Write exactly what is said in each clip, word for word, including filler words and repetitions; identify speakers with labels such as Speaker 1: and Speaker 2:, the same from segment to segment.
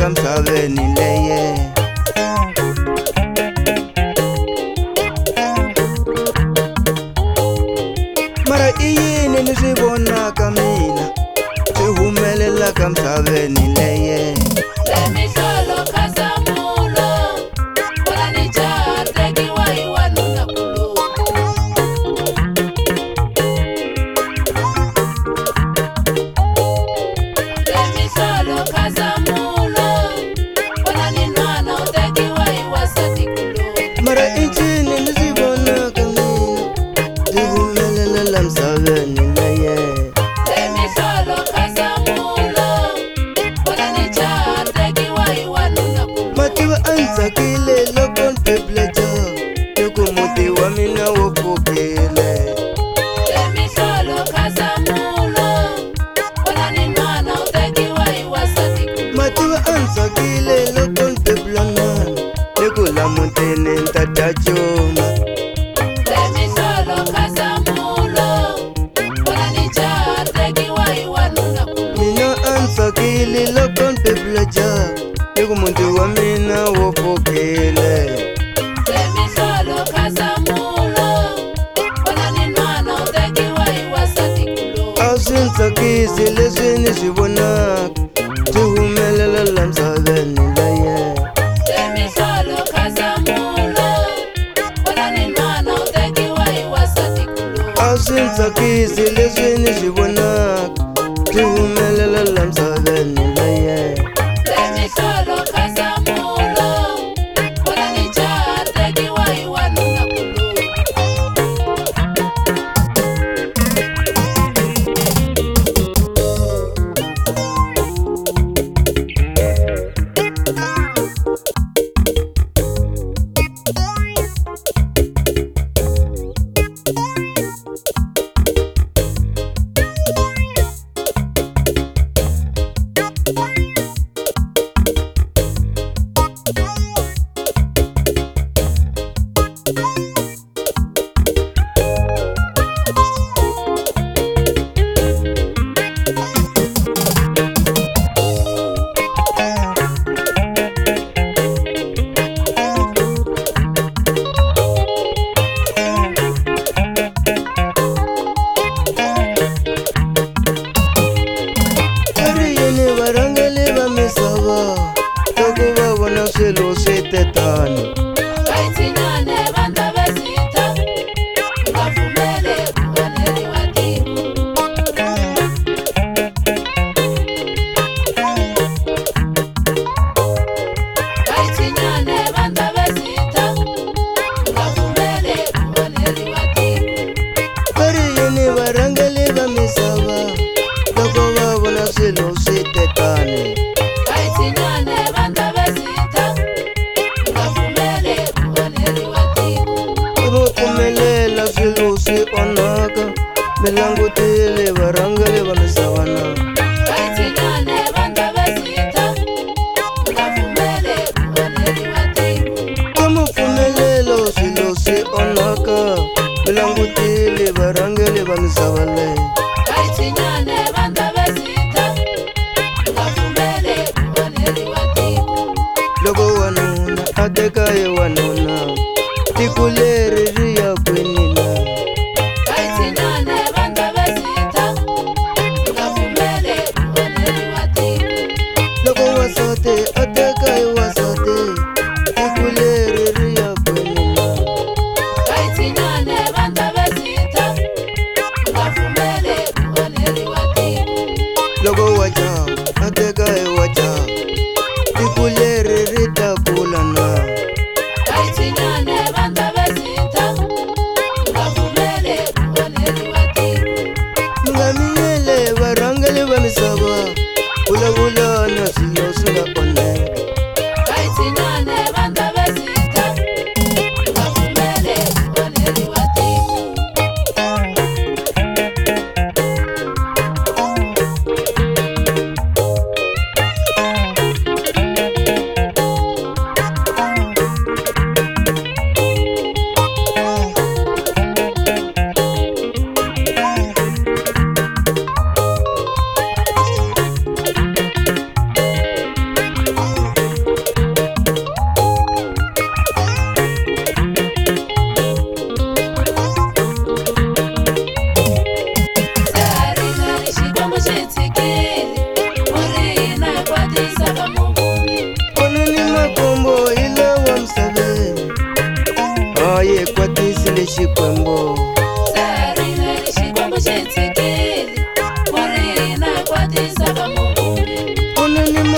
Speaker 1: ka misaveni leye. Mara i yini ni swi vonaka mina swi humelela ka misaveni leye.
Speaker 2: Lemihlo Khazamulo, wena ni jaha tekiwa hi wanunankulu. Lemihlo Khazamulo, wena ni nhwana u tekiwa hi wasatikulu.
Speaker 1: Mara i ncini ni swi vonaka mina swi humelela la misaveni leye.
Speaker 2: Lemihlo Khazamulo, wena ni jaha tekiwa hi wanunankulu.
Speaker 1: Mativa a ntsakile loko ni bebleja loko muti wa mina wu pfukile.
Speaker 2: Lemihlo Khazamulo, wena ni nhwana u tekiwa hi wasatikulu.
Speaker 1: Mativa a ntsakile loko ni beblanana loko la mutini ni ta dya cuma.
Speaker 2: Lemihlo Khazamulo, wena ni jaha tekiwa hi wanunankulu.
Speaker 1: Mina a ntsakile loko ni bebleja loko muti wa mina wu pfukile.
Speaker 2: Lemihlo Khazamulo, wena ni nhwana u tekiwa hi wasatikulu.
Speaker 1: A swi ntsakisi leswi ni swi vonaka swi humelela la misaveni leye.
Speaker 2: Lemihlo Khazamulo, wena ni nhwana u tekiwa hi wasatikulu.
Speaker 1: A swi ntsakisi leswi ni swi vonaka swi humelela la misaveni leye.
Speaker 2: Lemihlo Khazamulo, wena ni jaha tekiwa hi wanunankulu.
Speaker 1: Ri yini varhangeli va misava loko va vona swilo swi te tani.
Speaker 2: Kayitsinane vandla vesita, u nga pfumeli ku onheriwa tiko. Kayitsinane vandla vesita, u nga pfumeli ku onheriwa tiko.
Speaker 1: Ri yini varhangeli va misava loko va vona swilo swi te tani.
Speaker 2: Kayitsinane vandla vesita, u nga pfumeli ku onheriwa tiko.
Speaker 1: Vo pfumelela swilo swi onhaka mi langutile varhangeli va misava na.
Speaker 2: Kayitsinane vandla vesita, u nga pfumeli ku onheriwa tiko.
Speaker 1: Ka mpfumelelo swilo swi onhaka mi langutile varhangeli va misava leyi.
Speaker 2: Kayitsinane vandla vesita, u nga pfumeli ku onheriwa tiko.
Speaker 1: Loko wanuna a teka hi wanuna tiko leri ri ya kwini na.
Speaker 2: Kayitsinane vandla vesita, u nga pfumeli ku onheriwa tiko.
Speaker 1: Loko wasati a teka hi wasati tiko leri ri ya kwini na.
Speaker 2: Kayitsinane vandla vesita, u nga pfumeli ku onheriwa tiko.
Speaker 1: Loko wajaha a teka hi wajaha tiko leri ri ta kula na.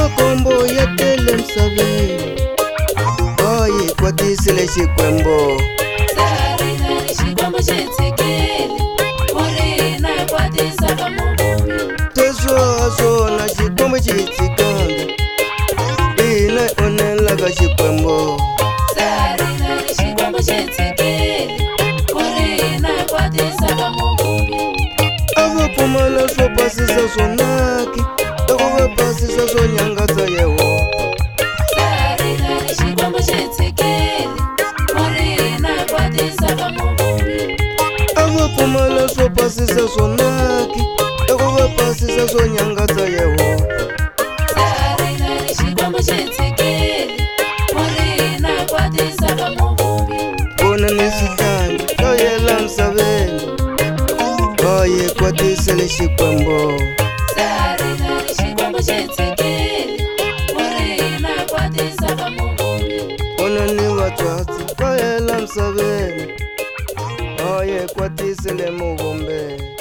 Speaker 1: makombo ya tele msaveni oye kwatisile xikwembo
Speaker 2: Sarina ni xikwembo xitsikili Murina kwatisa ka muvuvi
Speaker 1: teswaswona xikwembo xitsikanga ina onelaka xikwembo
Speaker 2: Sarina ni xikwembo xitsikili Murina kwatisa ka muvuvi
Speaker 1: ava pfumala swo basisa swonaki loko va basisa swo nyangatsa Yehova
Speaker 2: Sarina ni xikwembo xitsikili Murina kwatisa ka muvuvi
Speaker 1: ava pfumala swo basisa swonaki loko va basisa swo nyangatsa Yehova
Speaker 2: Sarina ni xikwembo xitsikili Murina kwatisa ka muvuvi
Speaker 1: vona ni swihlangi swo yela misaveni oye kwatisele xikwembo
Speaker 2: Sarina ni xikwembo xitsikili Murina kwatisa ka muvuvi
Speaker 1: vona ni vatswatsi va yela misaveni oye kwatisele muvumbeni